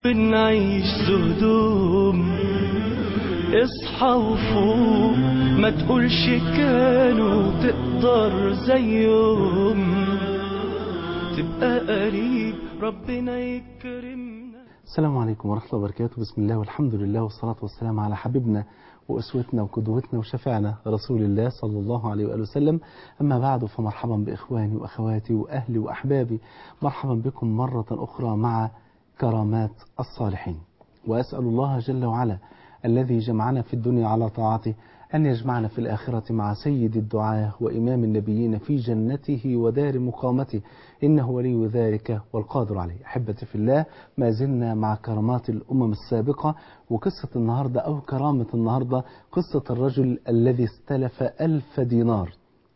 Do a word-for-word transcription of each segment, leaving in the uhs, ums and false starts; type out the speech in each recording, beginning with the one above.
بنعيش زهدوم، اصحى وفوق، ما تقولش كانوا تقدر زيهم، تبقى قريب ربنا يكرمنا. السلام عليكم ورحمة الله وبركاته. بسم الله والحمد لله والصلاة والسلام على حبيبنا وأسوتنا وقدوتنا وشفعنا رسول الله صلى الله عليه وآله وسلم. أما بعد، فمرحبا بإخواني وأخواتي وأهلي وأحبابي، مرحبا بكم مرة أخرى مع كرامات الصالحين. وأسأل الله جل وعلا الذي جمعنا في الدنيا على طاعته أن يجمعنا في الآخرة مع سيد الدعاة وإمام النبيين في جنته ودار مقامته، إنه ولي ذلك والقادر عليه. أحبتي في الله، ما زلنا مع كرامات الأمم السابقة، وقصة النهاردة أو كرامة النهاردة قصة الرجل الذي استلف ألف دينار.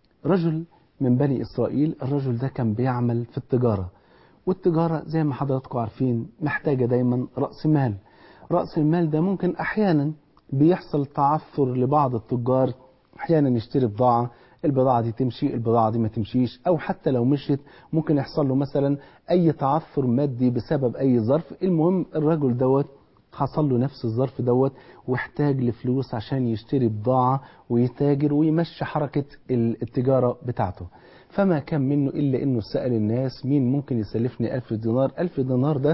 رجل من بني إسرائيل. الرجل ده كان بيعمل في التجارة، والتجارة زي ما حضراتكم عارفين محتاجة دايما رأس مال. رأس المال ده ممكن أحيانا بيحصل تعثر لبعض التجار، أحيانا يشتري بضاعة، البضاعة دي تمشي، البضاعة دي ما تمشيش، أو حتى لو مشيت ممكن يحصل له مثلا أي تعثر مادي بسبب أي ظرف. المهم الرجل دوت حصل له نفس الظرف دوت، واحتاج لفلوس عشان يشتري بضاعة ويتاجر ويمشي حركة التجارة بتاعته. فما كان منه إلا إنه سأل الناس مين ممكن يسلفني ألف دينار. ألف دينار ده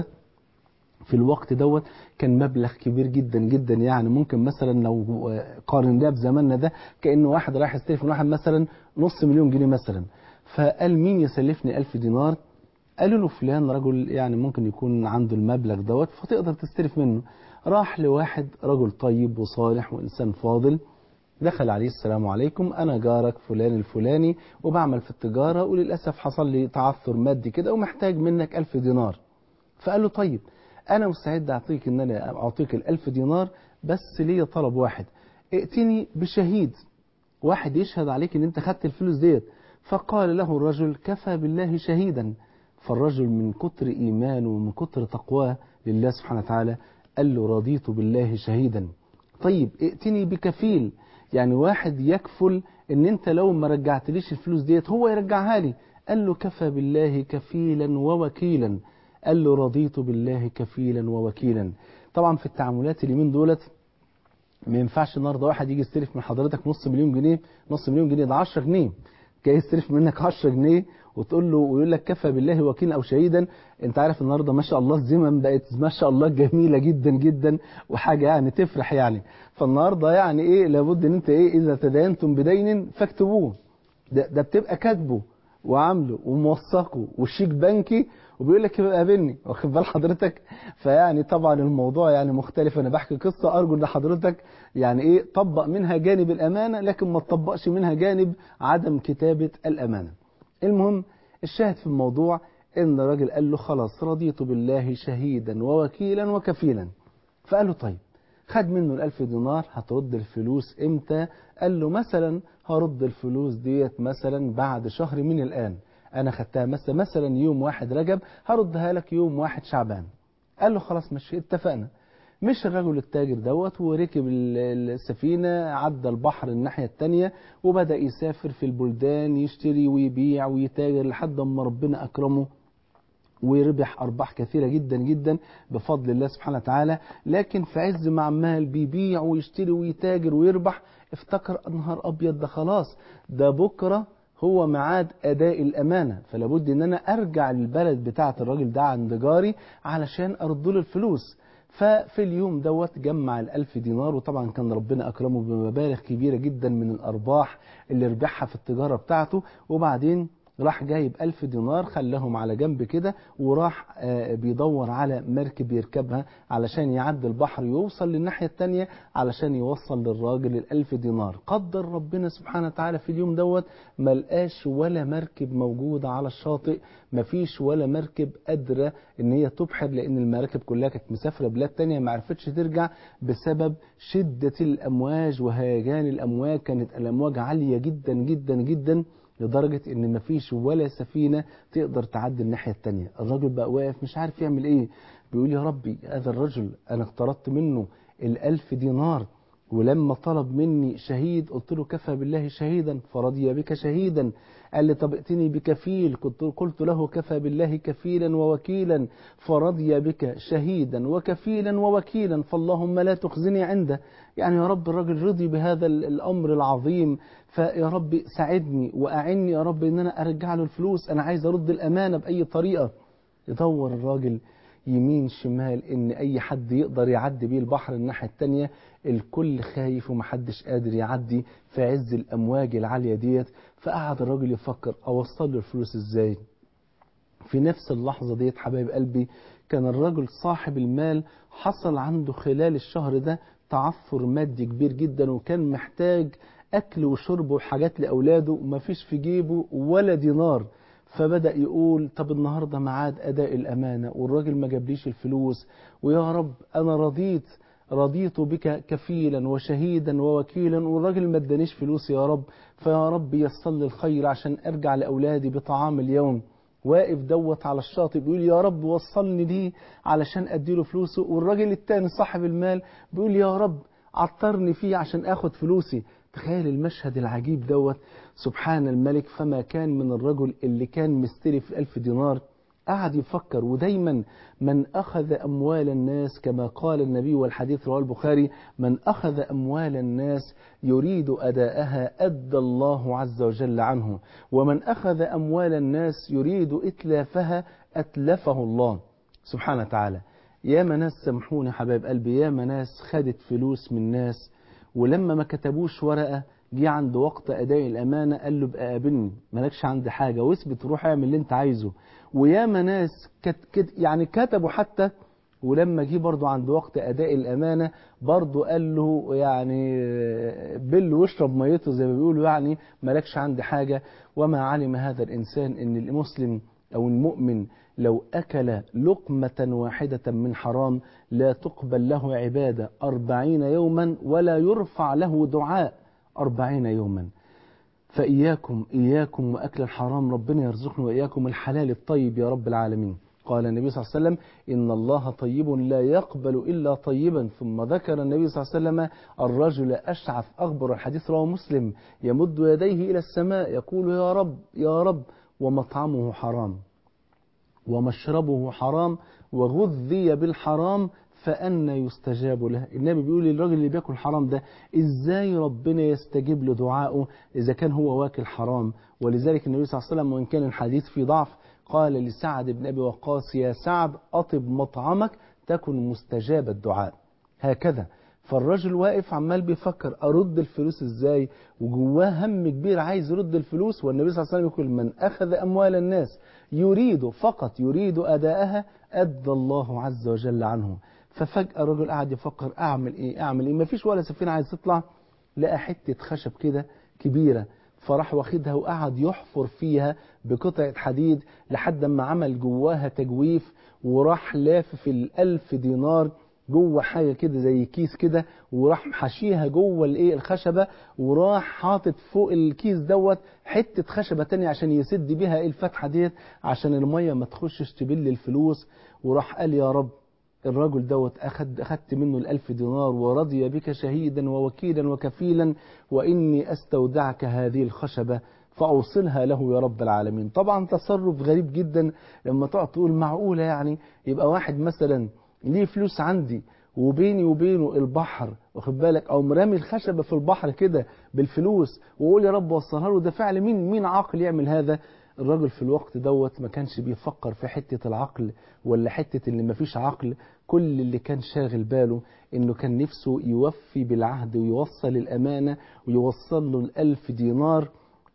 في الوقت دوت كان مبلغ كبير جدا جدا، يعني ممكن مثلا لو قارناه بزماننا ده كأنه واحد رايح يستلف من واحد مثلا نص مليون جنيه مثلا. فقال مين يسلفني ألف دينار؟ قالوا له فلان رجل يعني ممكن يكون عنده المبلغ دوت فتقدر تستلف منه. راح لواحد رجل طيب وصالح وإنسان فاضل، دخل عليه السلام عليكم، أنا جارك فلان الفلاني وبعمل في التجارة، وللأسف حصل لي تعثر مادي كده ومحتاج منك ألف دينار. فقال له طيب أنا مستعد أعطيك إن أنا أعطيك الألف دينار، بس ليا طلب واحد، ائتني بشهيد، واحد يشهد عليك إن أنت خدت الفلوس ديت. فقال له الرجل كفى بالله شهيدا. فالرجل من كتر إيمانه ومن كتر تقواه لله سبحانه وتعالى قال له رضيت بالله شهيدا. طيب ائتني بكفيل، يعني واحد يكفل إن أنت لو ما رجعتليش الفلوس ديت هو يرجعها لي. قال له كفى بالله كفيلا ووكيلا. قال له رضيت بالله كفيلا ووكيلا. طبعا في التعاملات اليومين دولت ما ينفعش النهارده واحد يجي يستلف من حضرتك نص مليون جنيه، نص مليون جنيه ده عشرة جنيه، جاي يستلف منك عشرة جنيه وتقول له ويقول لك كفى بالله وكيلا او شهيدا. انت عارف النهارده ما شاء الله الزمن بقت ما شاء الله جميله جدا جدا وحاجه يعني تفرح يعني. فالنهارده يعني ايه لابد ان انت ايه اذا تداينتم بدين فاكتبوه. ده, ده بتبقى كاتبه وعامله وموثقه وشيك بنكي وبيقول لك يبقى قابلني، واخد بال حضرتك؟ فيعني طبعا الموضوع يعني مختلف. انا بحكي قصه ارجو ان حضرتك يعني ايه طبق منها جانب الامانه، لكن ما تطبقش منها جانب عدم كتابه الامانه. المهم الشاهد في الموضوع ان الراجل قال له خلاص رضيت بالله شهيدا ووكيلا وكفيلا. فقال له طيب، خد منه الألف دينار، هترد الفلوس امتى؟ قال له مثلا هرد الفلوس ديت مثلا بعد شهر من الآن، أنا خدتها مثلا مثلا يوم واحد رجب، هردها لك يوم واحد شعبان. قال له خلاص ماشي اتفقنا. مش الرجل التاجر دوت وركب السفينة، عدى البحر الناحية التانية وبدأ يسافر في البلدان يشتري ويبيع ويتاجر لحد ما ربنا أكرمه ويربح أرباح كثيرة جدا جدا بفضل الله سبحانه وتعالى. لكن في عز ما عمال بيبيع ويشتري ويتاجر ويربح افتكر نهار أبيض ده خلاص ده بكرة هو ميعاد أداء الأمانة، فلا بد إن أنا أرجع للبلد بتاعة الراجل ده عند جاري علشان أرد له الفلوس. ففي اليوم دوت جمع الألف دينار، وطبعا كان ربنا أكرمه بمبالغ كبيرة جدا من الأرباح اللي ربحها في التجارة بتاعته. وبعدين راح جايب ألف دينار خلاهم على جنب كده، وراح بيدور على مركب يركبها علشان يعدي البحر يوصل للناحية التانية علشان يوصل للراجل الألف دينار. قدر ربنا سبحانه وتعالى في اليوم دوت ملقاش ولا مركب موجودة على الشاطئ، مفيش ولا مركب قادرة ان هي تبحر، لان المراكب كلها كانت مسافرة بلاد تانية ما عرفتش ترجع بسبب شدة الأمواج وهيجان الأمواج. كانت الأمواج عالية جدا جدا جدا لدرجة ان مفيش ولا سفينة تقدر تعدي الناحية التانية. الراجل بقى واقف مش عارف يعمل ايه، بيقول يا ربي هذا الرجل انا اقترضت منه الالف دينار ولما طلب مني شهيد قلت له كفى بالله شهيدا فرضي بك شهيدا. قال لي طب ائتني بكفيل، كنت قلت له كفى بالله كفيلا ووكيلا فرضي بك شهيدا وكفيلا ووكيلا فاللهم لا تخزني عنده. يعني يا رب الراجل رضي بهذا الأمر العظيم، فيا رب ساعدني وأعني يا رب إن أنا أرجع له الفلوس، أنا عايز أرد الأمانة بأي طريقة. يدور الراجل يمين شمال إن أي حد يقدر يعدي بيه البحر الناحية التانية، الكل خايف ومحدش قادر يعدي في عز الأمواج العالية ديت. فقعد الراجل يفكر أوصل له الفلوس إزاي. في نفس اللحظة ديت حبايب قلبي كان الرجل صاحب المال حصل عنده خلال الشهر ده تعثر مادي كبير جدا، وكان محتاج أكل وشرب وحاجات لأولاده ومفيش في جيبه ولا دينار. فبدأ يقول طب النهاردة معاد أداء الأمانة والراجل ما جابليش الفلوس، ويا رب أنا رضيت رضيت بك كفيلا وشهيدا ووكيلا والراجل ما ادانيش فلوس يا رب، فيا رب ييسر لي الخير عشان أرجع لأولادي بطعام اليوم. واقف دوت على الشاطئ بيقول يا رب وصلني ليه علشان أديله فلوسه، والراجل التاني صاحب المال بيقول يا رب عطرني فيه عشان أخد فلوسي. تخيل المشهد العجيب دوت. سبحان الملك. فما كان من الرجل اللي كان مستلف ألف دينار قعد يفكر. ودايما من أخذ أموال الناس كما قال النبي والحديث رواه البخاري من أخذ أموال الناس يريد أداءها أدى الله عز وجل عنه، ومن أخذ أموال الناس يريد إتلافها أتلفه الله سبحانه وتعالى. يا ناس سامحوني حبايب قلبي، يا ناس خدت فلوس من ناس ولما ما كتبوش ورقة جه عند وقت أداء الأمانة قال له بقى قابلني مالكش عندي حاجة واثبت روح اعمل اللي انت عايزه. وياما ناس كت كت يعني كتبوا حتى ولما جه برضه عند وقت أداء الأمانة برضه قال له يعني بل واشرب ميته زي ما بيقولوا، يعني مالكش عندي حاجة. وما علم هذا الإنسان إن المسلم أو المؤمن لو أكل لقمة واحدة من حرام لا تقبل له عبادة أربعين يوما ولا يرفع له دعاء أربعين يوما. فإياكم إياكم وأكل الحرام، ربنا يرزقنا وإياكم الحلال الطيب يا رب العالمين. قال النبي صلى الله عليه وسلم إن الله طيب لا يقبل إلا طيبا. ثم ذكر النبي صلى الله عليه وسلم الرجل أشعث أغبر، الحديث رواه مسلم، يمد يديه إلى السماء يقول يا رب يا رب ومطعمه حرام ومشربه حرام وغذي بالحرام فأنا يستجاب له. النبي بيقول للراجل اللي بياكل حرام ده ازاي ربنا يستجيب له دعائه اذا كان هو واكل حرام. ولذلك النبي صلى الله عليه وسلم وان كان الحديث في ضعف قال لسعد بن ابي وقاص يا سعد اطب مطعمك تكن مستجاب الدعاء. هكذا. فالراجل واقف عمال بيفكر ارد الفلوس ازاي وجواه هم كبير عايز يرد الفلوس، والنبي صلى الله عليه وسلم يقول من اخذ اموال الناس يريد فقط يريد اداءها ادى الله عز وجل عنه. ففجأة الرجل قاعد يفكر اعمل ايه اعمل ايه مفيش ولا سفينة عايز تطلع، لقى حتة خشب كده كبيرة فراح واخدها وقعد يحفر فيها بقطعة حديد لحد ما عمل جواها تجويف، وراح لافف الألف دينار جوه حاجة كده زي كيس كده، وراح حشيها جوه الايه الخشبة، وراح حاطط فوق الكيس دوت حتة خشبة تانية عشان يسد بيها ايه الفتحة ديت عشان المية ما تخشش تبل الفلوس. وراح قال يا رب الراجل دوت أخد أخدت منه الألف دينار ورضي بك شهيدا ووكيلا وكفيلا وإني أستودعك هذه الخشبة فأوصلها له يا رب العالمين. طبعا تصرف غريب جدا لما تقعد تقول معقولة يعني يبقى واحد مثلا ليه فلوس عندي وبيني وبينه البحر واخد بالك او مرامي الخشبة في البحر كده بالفلوس وقول يا رب وصلها له. ده فعل مين مين عاقل يعمل هذا؟ الراجل في الوقت دوت ما كانش بيفكر في حتة العقل ولا حتة اللي ما فيش عقل، كل اللي كان شاغل باله انه كان نفسه يوفي بالعهد ويوصل الامانة ويوصل له الالف دينار.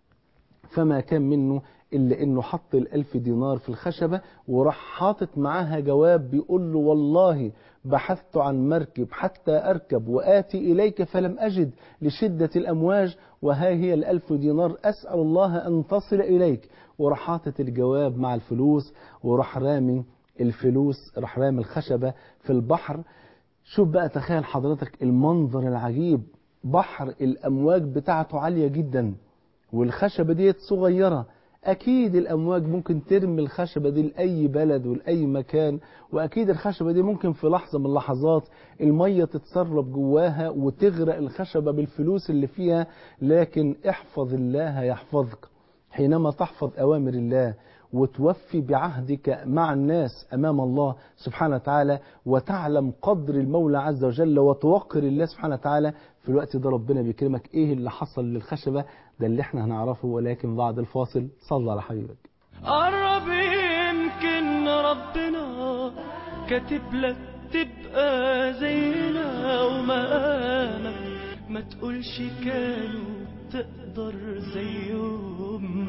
فما كان منه إلا إنه حط الألف دينار في الخشبة وراح حاطط معاها جواب بيقول له والله بحثت عن مركب حتى أركب وآتي إليك فلم أجد لشدة الأمواج وها هي الألف دينار أسأل الله أن تصل إليك. وراح حاطط الجواب مع الفلوس وراح رامي الفلوس راح رامي الخشبة في البحر. شوف بقى تخيل حضرتك المنظر العجيب، بحر الأمواج بتاعته عالية جدا والخشبة ديت صغيرة أكيد الأمواج ممكن ترمي الخشبة دي لأي بلد ولأي مكان، وأكيد الخشبة دي ممكن في لحظة من اللحظات المية تتسرب جواها وتغرق الخشبة بالفلوس اللي فيها. لكن احفظ الله يحفظك. حينما تحفظ أوامر الله وتوفي بعهدك مع الناس أمام الله سبحانه وتعالى، وتعلم قدر المولى عز وجل وتوقر الله سبحانه وتعالى، في الوقت ده ربنا بيكرمك. إيه اللي حصل للخشبة؟ ده اللي احنا هنعرفه، ولكن بعد الفاصل. صلى على حبيبك. قرب يمكن ربنا كاتب لك تبقى زينا، ومقامك ما تقولش كانوا تقدر زيهم.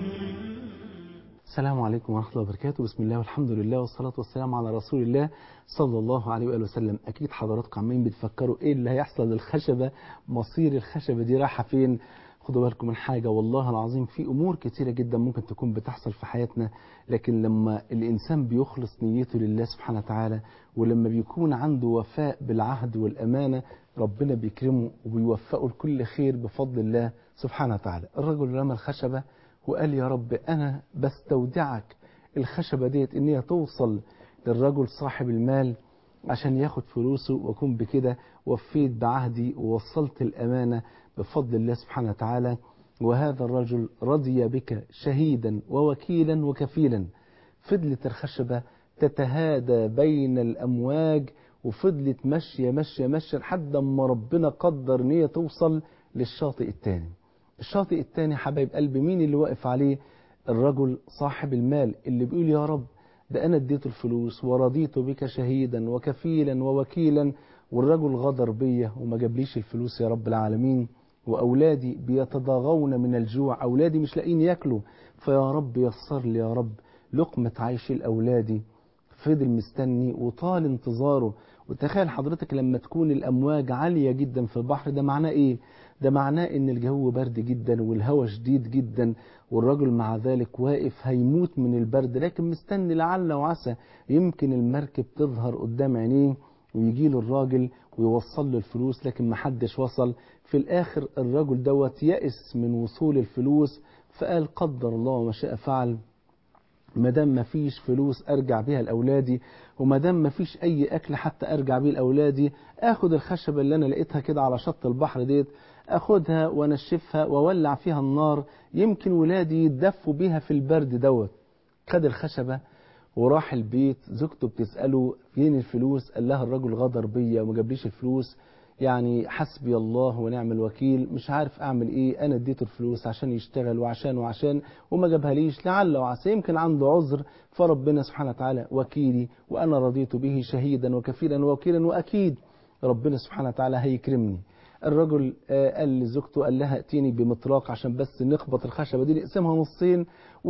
السلام عليكم ورحمة الله وبركاته. بسم الله والحمد لله والصلاة والسلام على رسول الله صلى الله عليه وآله وسلم. أكيد حضراتكم عمالين بتفكروا إيه اللي هيحصل للخشبة، مصير الخشبة دي رايحة فين. خدوا بالكم من حاجة، والله العظيم في أمور كتيرة جدا ممكن تكون بتحصل في حياتنا، لكن لما الإنسان بيخلص نيته لله سبحانه وتعالى، ولما بيكون عنده وفاء بالعهد والأمانة، ربنا بيكرمه وبيوفقه لكل خير بفضل الله سبحانه وتعالى. الرجل رمى الخشبة وقال يا رب أنا بستودعك الخشبة ديت إن هي توصل للرجل صاحب المال عشان ياخد فلوسه، وأكون بكده وفيت بعهدي ووصلت الأمانة بفضل الله سبحانه وتعالى. وهذا الرجل رضي بك شهيدا ووكيلا وكفيلا. فضلت الخشبة تتهادى بين الأمواج، وفضلت ماشية ماشية ماشية لحد ما ربنا قدر إن هي توصل للشاطئ الثاني. الشاطئ الثاني حبايب قلبي مين اللي واقف عليه؟ الرجل صاحب المال اللي بيقول يا رب ده أنا اديته الفلوس ورضيت بك شهيدا وكفيلا ووكيلا، والرجل غدر بيا وما جابليش الفلوس يا رب العالمين، وأولادي بيتضاغون من الجوع، أولادي مش لاقين ياكلوا، فيا رب يسر لي يا رب لقمة عيش الأولادي. فضل مستني وطال انتظاره. وتخيل حضرتك لما تكون الأمواج عالية جدا في البحر، ده معناه إيه؟ ده معناه إن الجو برد جدا والهواء شديد جدا، والرجل مع ذلك واقف هيموت من البرد، لكن مستني لعل وعسى يمكن المركب تظهر قدام عينيه ويجي له الراجل ويوصل له الفلوس، لكن محدش وصل. في الآخر الرجل دوت يأس من وصول الفلوس، فقال قدر الله وما شاء فعل، ما دام ما فيش فلوس ارجع بيها لاولادي، وما دام ما فيش اي اكل حتى ارجع بيه لاولادي، اخد الخشبه اللي انا لقيتها كده على شط البحر ديت، اخدها وانشفها واولع فيها النار، يمكن ولادي يتدفوا بيها في البرد دوت. خد الخشبه وراح البيت. زوجته بتساله فين الفلوس؟ قال لها الرجل غدر بيا وما جابليش الفلوس، يعني حسبي الله ونعم الوكيل، مش عارف اعمل ايه، انا اديته الفلوس عشان يشتغل وعشان وعشان وما جابها ليش، لعل وعسى يمكن عنده عذر، فربنا سبحانه وتعالى وكيلي وانا رضيت به شهيدا وكفيلا ووكيلا، واكيد ربنا سبحانه وتعالى هيكرمني. الرجل قال لزوجته، قال لها ائتيني بمطراق عشان بس نخبط الخشبه دي نقسمها نصين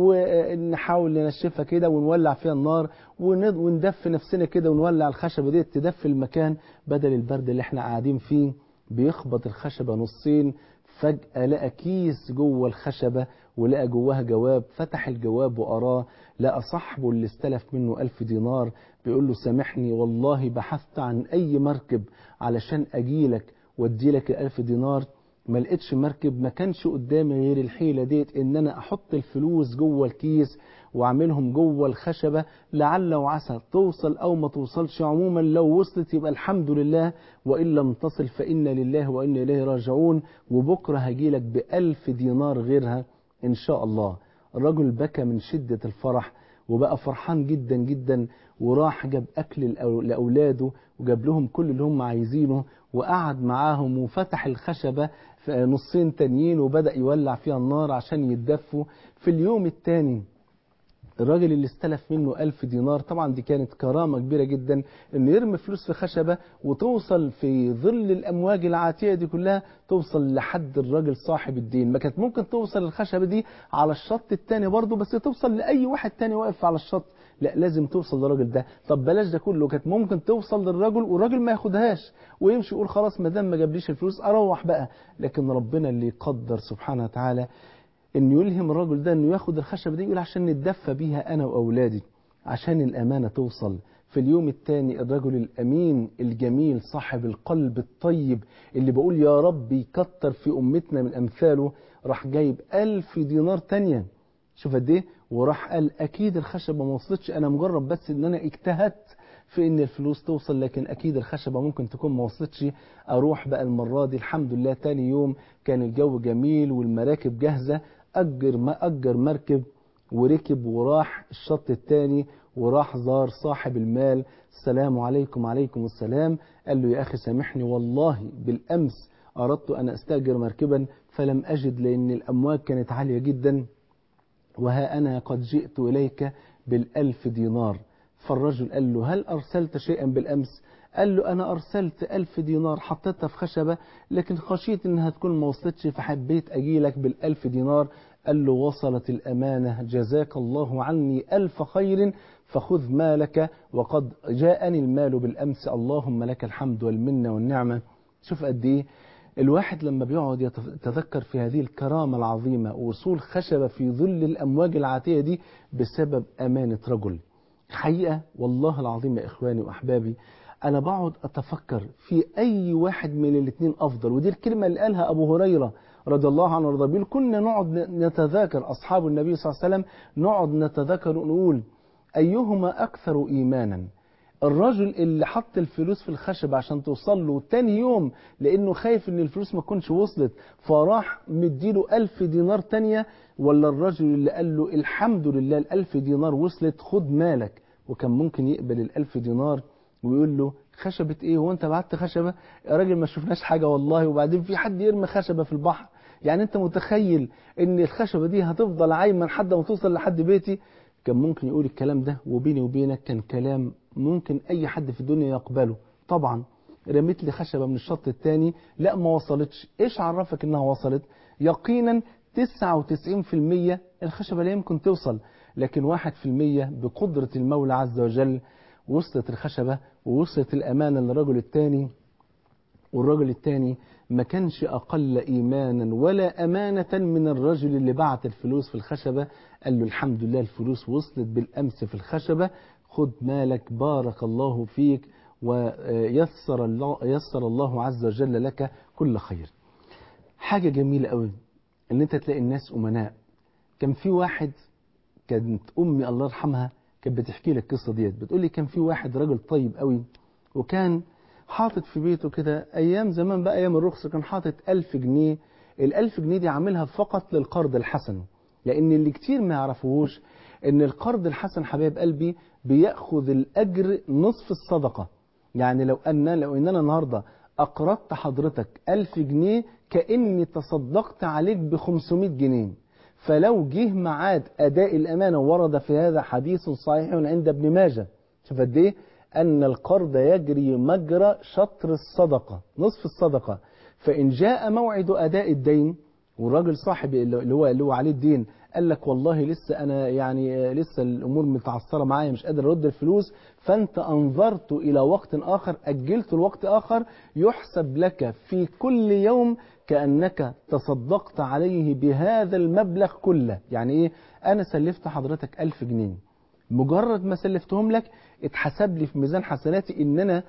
ونحاول ننشفها كده ونولع فيها النار وندفي نفسنا كده ونولع الخشبه دي تدفي المكان بدل البرد اللي احنا قاعدين فيه. بيخبط الخشبه نصين، فجأة لقى كيس جوه الخشبة ولقى جواها جواب. فتح الجواب وقراه، لقى صاحبه اللي استلف منه ألف دينار بيقول له سامحني والله بحثت عن أي مركب علشان أجيلك وادي لك الألف دينار، ما لقيتش مركب، ما كانش قدامي غير الحيلة ديت ان انا احط الفلوس جوه الكيس واعملهم جوه الخشبة، لعل وعسى توصل او ما توصلش، عموما لو وصلت يبقى الحمد لله، وان لم تصل فإنا لله وإنا إليه راجعون، وبكرة هجيلك بألف دينار غيرها ان شاء الله. الرجل بكى من شدة الفرح وبقى فرحان جدا جدا، وراح جاب أكل لأولاده وجاب لهم كل اللي هم عايزينه وقعد معاهم وفتح الخشبة في نصين تانيين وبدأ يولع فيها النار عشان يتدفوا. في اليوم التاني الراجل اللي استلف منه ألف دينار، طبعا دي كانت كرامة كبيرة جدا انه يرمي فلوس في خشبة وتوصل في ظل الأمواج العاتية دي كلها، توصل لحد الراجل صاحب الدين. ما كانت ممكن توصل الخشبة دي على الشط التاني برضه، بس توصل لأي واحد تاني واقف على الشط، لا لازم توصل للراجل ده. طب بلاش ده كله، كانت ممكن توصل للراجل والراجل ما ياخدهاش ويمشي يقول خلاص ما دام ما جابليش الفلوس اروح بقى، لكن ربنا اللي يقدر سبحانه وتعالى ان يلهم الرجل ده انه ياخد الخشبه دي، يقول عشان نتدفى بيها انا واولادي، عشان الامانه توصل. في اليوم الثاني الرجل الامين الجميل صاحب القلب الطيب اللي بقول يا رب يكتر في امتنا من امثاله، راح جايب ألف دينار تانية شوف قد ايه. وراح قال اكيد الخشبه ما وصلتش، انا مجرد بس ان انا اجتهدت في ان الفلوس توصل، لكن اكيد الخشبه ممكن تكون ما وصلتش. اروح بقى المره دي الحمد لله. تاني يوم كان الجو جميل والمراكب جاهزه، اجر ما اجر مركب وركب وراح الشط التاني، وراح زار صاحب المال. السلام عليكم. عليكم السلام. قال له يا اخي سامحني والله بالامس اردت ان استاجر مركبا فلم اجد لان الامواج كانت عاليه جدا، وها أنا قد جئت إليك بالألف دينار. فالرجل قال له هل أرسلت شيئا بالأمس؟ قال له أنا أرسلت ألف دينار حطيتها في خشبة، لكن خشيت إنها تكون ما وصلتش فحبيت أجيلك بالألف دينار. قال له وصلت الأمانة، جزاك الله عني ألف خير، فخذ مالك وقد جاءني المال بالأمس، اللهم لك الحمد والمنة والنعمة. شوف قد إيه الواحد لما بيقعد يتذكر في هذه الكرامة العظيمة، وصول خشبة في ظل الأمواج العاتية دي بسبب أمانة رجل. حقيقة والله العظيم يا إخواني وأحبابي، أنا بقعد أتفكر في أي واحد من الاثنين أفضل. ودي الكلمة اللي قالها أبو هريرة رضي الله عنه وارضاه، بيقول كنا نقعد نتذاكر أصحاب النبي صلى الله عليه وسلم، نقعد نتذاكر ونقول أيهما أكثر إيمانا، الرجل اللي حط الفلوس في الخشب عشان توصل له تاني يوم لأنه خايف إن الفلوس ما تكونش وصلت فراح مديله ألف دينار تانية، ولا الرجل اللي قال له الحمد لله الألف دينار وصلت خد مالك، وكان ممكن يقبل الألف دينار ويقول له خشبة إيه هو أنت بعت خشبة يا راجل ما شفناش حاجة والله، وبعدين في حد يرمي خشبة في البحر؟ يعني أنت متخيل إن الخشبة دي هتفضل عايمة لحد ما توصل لحد بيتي؟ كان ممكن يقول الكلام ده، وبيني وبينك كان كلام ممكن أي حد في الدنيا يقبله. طبعا رميت لي خشبة من الشط التاني، لا ما وصلتش، إيش عرفك إنها وصلت؟ يقينا تسعة وتسعين في المية الخشبة لا يمكن توصل، لكن واحد في المية بقدرة المولى عز وجل وصلت الخشبة ووصلت الأمانة للرجل التاني. والرجل التاني ما كانش أقل إيمانا ولا أمانة من الرجل اللي بعت الفلوس في الخشبة. قال له الحمد لله الفلوس وصلت بالأمس في الخشبة، خد مالك بارك الله فيك ويسر الله, يسر الله عز وجل لك كل خير. حاجة جميلة قوي ان انت تلاقي الناس أمناء. كان في واحد، كانت أمي الله يرحمها كانت بتحكي لك القصة ديت، بتقول لي كان في واحد راجل طيب قوي، وكان حاطط في بيته كده أيام زمان بقى أيام الرخص، كان حاطط ألف جنيه. الألف جنيه دي عاملها فقط للقرض الحسن، لأن اللي كتير ما يعرفوهوش إن القرض الحسن حبايب قلبي بيأخذ الأجر نصف الصدقة. يعني لو أن لو إن أنا النهاردة أقرضت حضرتك ألف جنيه كأني تصدقت عليك بخمسمائة جنيه. فلو جه ميعاد أداء الأمانة، ورد في هذا حديث صحيح عند ابن ماجه، شوف قد إيه أن القرض يجري مجرى شطر الصدقة نصف الصدقة. فإن جاء موعد أداء الدين والراجل صاحب اللي هو اللي هو عليه الدين قال لك والله لسه أنا يعني لسه الأمور متعثرة معايا مش قادر أرد الفلوس، فأنت أنظرت إلى وقت آخر، أجلت الوقت آخر، يحسب لك في كل يوم كأنك تصدقت عليه بهذا المبلغ كله. يعني إيه؟ أنا سلفت حضرتك ألف جنيه، مجرد ما سلفتهم لك اتحسب لي في ميزان حسناتي ان انا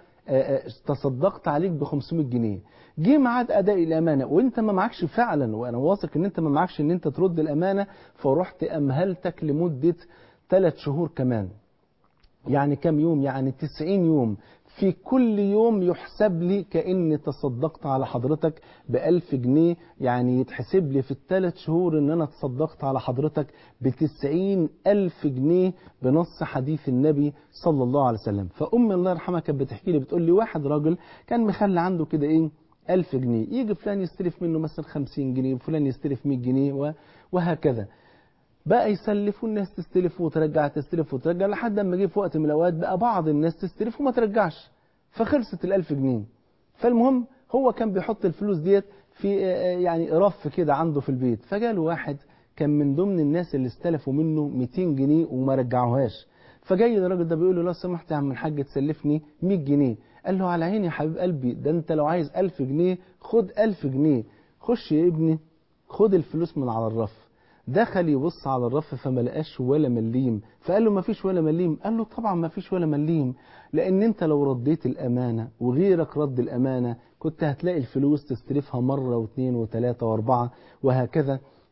تصدقت عليك ب خمسمائة جنيه. جه ميعاد اداء الامانه وانت ما معكش فعلا، وانا واثق ان انت ما معكش ان انت ترد الامانه، فرحت امهلتك لمده ثلاث شهور كمان. يعني كم يوم؟ يعني تسعين يوم. في كل يوم يحسب لي كأني تصدقت على حضرتك بألف جنيه، يعني يتحسب لي في الثلاث شهور ان انا تصدقت على حضرتك بتسعين ألف جنيه بنص حديث النبي صلى الله عليه وسلم. فأمي الله يرحمها كانت بتحكي لي بتقول لي واحد راجل كان مخلي عنده كده ايه ألف جنيه، يجي فلان يستلف منه مثلا خمسين جنيه وفلان يستلف مئة جنيه وهكذا، بقى يسلف والناس تستلف وترجع تستلف وترجع لحد ما جه في وقت من الاوقات بقى بعض الناس تستلف وما ترجعش، فخلصت الألف جنيه. فالمهم هو كان بيحط الفلوس ديت في يعني رف كده عنده في البيت، فجاله واحد كان من ضمن الناس اللي استلفوا منه مئتين جنيه وما رجعوهاش، فجاي الراجل ده بيقول له لو سمحت يا عم الحاج تسلفني مئة جنيه. قال له على عيني يا حبيب قلبي، ده انت لو عايز ألف جنيه خد ألف جنيه، خش يا ابني خد الفلوس من على الرف. دخل يبص على الرف فما لقاش ولا مليم، فقال له ما فيش ولا مليم؟ قال له طبعا ما فيش ولا مليم، لان انت لو رديت الامانه وغيرك رد الامانه كنت هتلاقي الفلوس تستلفها مره واثنين وثلاثه واربعه وهكذا.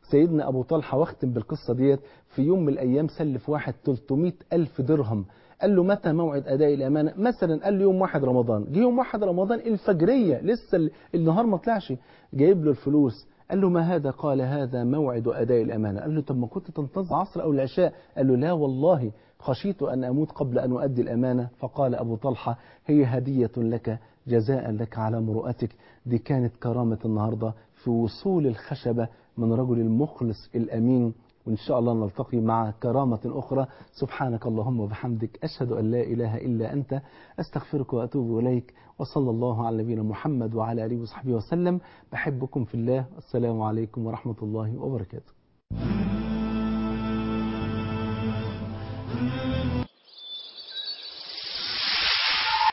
سيدنا أبو طلحة، واختم بالقصة ديت، في يوم من الأيام سلف واحد ثلاثمائة ألف درهم، قال له متى موعد أداء الأمانة؟ مثلا قال له يوم واحد رمضان. جه يوم واحد رمضان الفجرية لسه النهار ما طلعش، جايب له الفلوس. قال له ما هذا؟ قال هذا موعد أداء الأمانة. قال له طب ما كنت تنتظر العصر أو العشاء؟ قال له لا والله خشيت أن أموت قبل أن أؤدي الأمانة. فقال أبو طلحة هي هدية لك جزاء لك على مرؤتك. دي كانت كرامة النهاردة في وصول الخشبة من رجل المخلص الأمين. وإن شاء الله نلتقي مع كرامة أخرى. سبحانك اللهم وبحمدك، أشهد أن لا إله إلا أنت، أستغفرك وأتوب إليك. وصلى الله على نبينا محمد وعلى آله وصحبه وسلم. بحبكم في الله. السلام عليكم ورحمة الله وبركاته.